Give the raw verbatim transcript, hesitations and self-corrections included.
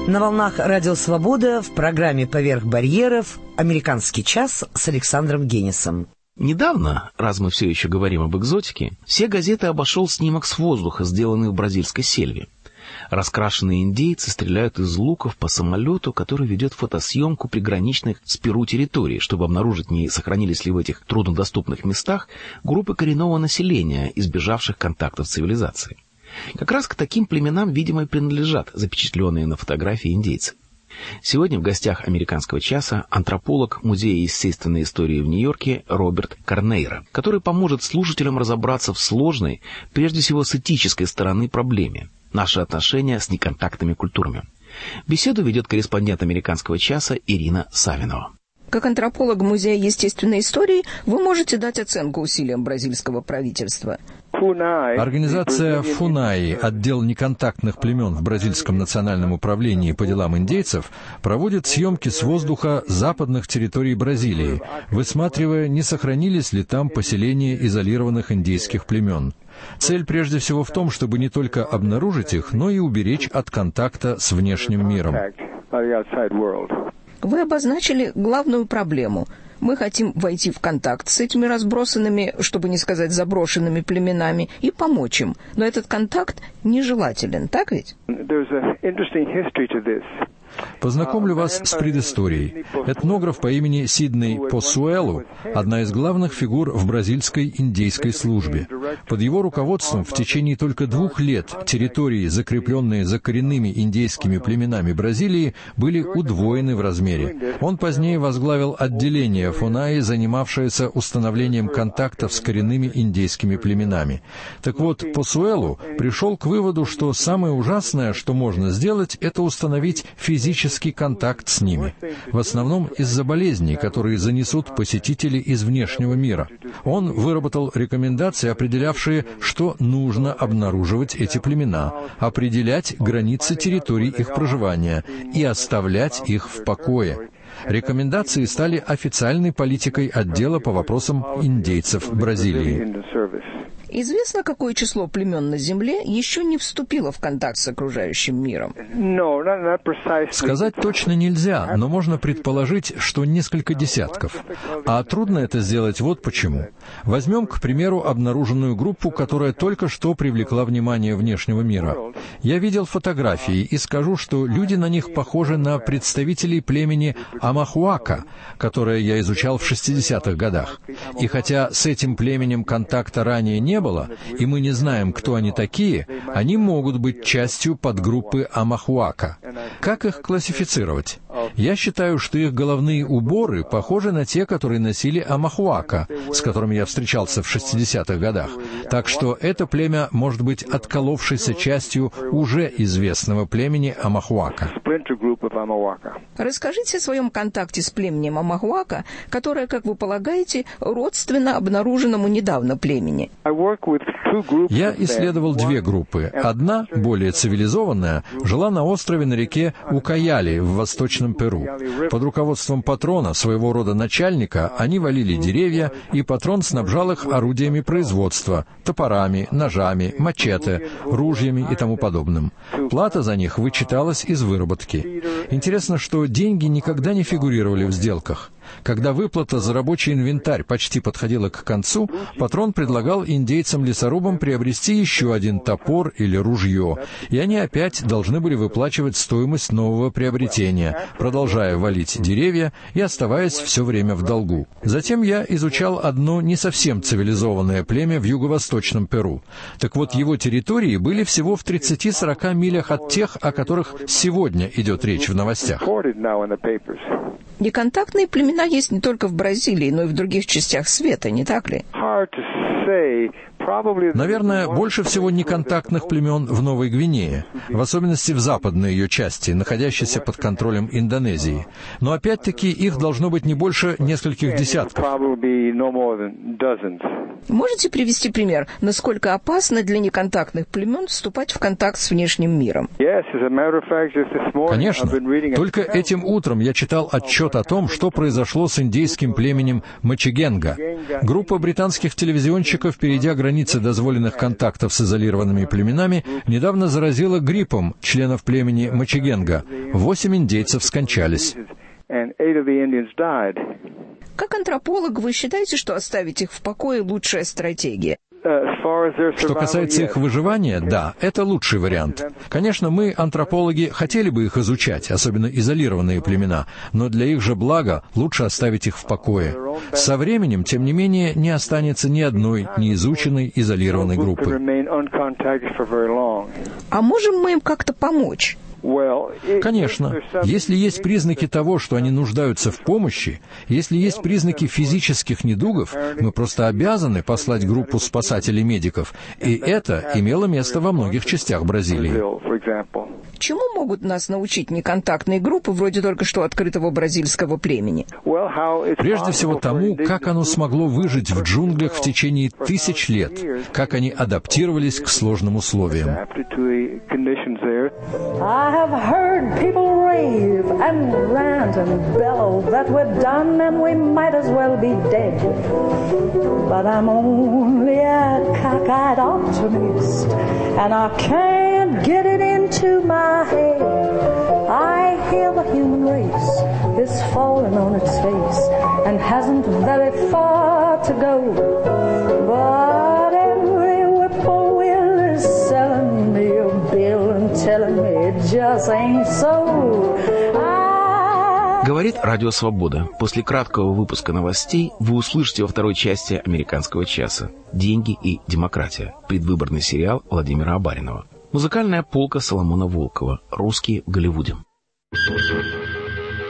На волнах Радио Свобода в программе «Поверх барьеров» «Американский час» с Александром Генисом. Недавно, раз мы все еще говорим об экзотике, все газеты обошел снимок с воздуха, сделанный в бразильской сельве. Раскрашенные индейцы стреляют из луков по самолету, который ведет фотосъемку приграничных с Перу территорий, чтобы обнаружить, не сохранились ли в этих труднодоступных местах группы коренного населения, избежавших контактов цивилизации. Как раз к таким племенам, видимо, и принадлежат запечатленные на фотографии индейцы. Сегодня в гостях «Американского часа» антрополог Музея естественной истории в Нью-Йорке Роберт Карнейро, который поможет слушателям разобраться в сложной, прежде всего с этической стороны, проблеме – наши отношения с неконтактными культурами. Беседу ведет корреспондент «Американского часа» Ирина Савинова. Как антрополог Музея естественной истории вы можете дать оценку усилиям бразильского правительства? Организация ФУНАИ, отдел неконтактных племен в Бразильском национальном управлении по делам индейцев, проводит съемки с воздуха западных территорий Бразилии, высматривая, не сохранились ли там поселения изолированных индейских племен. Цель прежде всего в том, чтобы не только обнаружить их, но и уберечь от контакта с внешним миром. Вы обозначили главную проблему. Мы хотим войти в контакт с этими разбросанными, чтобы не сказать заброшенными племенами, и помочь им. Но этот контакт нежелателен, так ведь? Познакомлю вас с предысторией. Этнограф по имени Сидней Посуэлу – одна из главных фигур в бразильской индейской службе. Под его руководством в течение только двух лет территории, закрепленные за коренными индейскими племенами Бразилии, были удвоены в размере. Он позднее возглавил отделение ФУНАИ, занимавшееся установлением контактов с коренными индейскими племенами. Так вот, Посуэлу пришел к выводу, что самое ужасное, что можно сделать, это установить физический контакт с ними, в основном из-за болезней, которые занесут посетители из внешнего мира. Он выработал рекомендации, определявшие, что нужно обнаруживать эти племена, определять границы территорий их проживания и оставлять их в покое. Рекомендации стали официальной политикой отдела по вопросам индейцев Бразилии. Известно, какое число племен на Земле еще не вступило в контакт с окружающим миром? Сказать точно нельзя, но можно предположить, что несколько десятков. А трудно это сделать вот почему. Возьмем, к примеру, обнаруженную группу, которая только что привлекла внимание внешнего мира. Я видел фотографии и скажу, что люди на них похожи на представителей племени Амахуака, которое я изучал в шестидесятых годах. И хотя с этим племенем контакта ранее не было, и мы не знаем, кто они такие, они могут быть частью подгруппы Амахуака. Как их классифицировать? Я считаю, что их головные уборы похожи на те, которые носили Амахуака, с которыми я встречался в шестидесятых годах. Так что это племя может быть отколовшейся частью уже известного племени Амахуака. Расскажите о своем контакте с племенем Амахуака, которое, как вы полагаете, родственно обнаруженному недавно племени. Я исследовал две группы. Одна, более цивилизованная, жила на острове на реке Укаяли в восточном Перу. Под руководством патрона, своего рода начальника, они валили деревья, и патрон снабжал их орудиями производства, топорами, ножами, мачете, ружьями и тому подобным. Плата за них вычиталась из выработки. Интересно, что деньги никогда не фигурировали в сделках. Когда выплата за рабочий инвентарь почти подходила к концу, патрон предлагал индейцам-лесорубам приобрести еще один топор или ружье, и они опять должны были выплачивать стоимость нового приобретения, продолжая валить деревья и оставаясь все время в долгу. Затем я изучал одно не совсем цивилизованное племя в юго-восточном Перу. Так вот, его территории были всего в тридцати-сорока милях от тех, о которых сегодня идет речь в новостях. Неконтактные племена есть не только в Бразилии, но и в других частях света, не так ли? Наверное, больше всего неконтактных племен в Новой Гвинее, в особенности в западной ее части, находящейся под контролем Индонезии. Но опять-таки их должно быть не больше нескольких десятков. Можете привести пример, насколько опасно для неконтактных племен вступать в контакт с внешним миром? Конечно. Только этим утром я читал отчет о том, что произошло с индейским племенем Мачигенга. Группа британских телевизионщиков, перейдя границы дозволенных контактов с изолированными племенами, недавно заразила гриппом членов племени Мачигенга, Восемь индейцев скончались. Как антрополог, вы считаете, что оставить их в покое лучшая стратегия? Что касается их выживания, да, это лучший вариант. Конечно, мы, антропологи, хотели бы их изучать, особенно изолированные племена, но для их же блага лучше оставить их в покое. Со временем, тем не менее, не останется ни одной неизученной изолированной группы. А можем мы им как-то помочь? Конечно. Если есть признаки того, что они нуждаются в помощи, если есть признаки физических недугов, мы просто обязаны послать группу спасателей-медиков, и это имело место во многих частях Бразилии. Чему могут нас научить неконтактные группы, вроде только что открытого бразильского племени? Прежде всего тому, как оно смогло выжить в джунглях в течение тысяч лет, как они адаптировались к сложным условиям. I have heard people rave and rant and bellow that we're done and we might as well be dead. But I'm only a cockeyed optimist and I can't get it into my head. I hear the human race is falling on its face and hasn't very far to go. But every whippoorwill is selling me a bill and telling me it just ain't so. I... Говорит Радио Свобода. После краткого выпуска новостей вы услышите во второй части «Американского часа» «Деньги и демократия». Предвыборный сериал Владимира Абаринова. Музыкальная полка Соломона Волкова. Русские в Голливуде.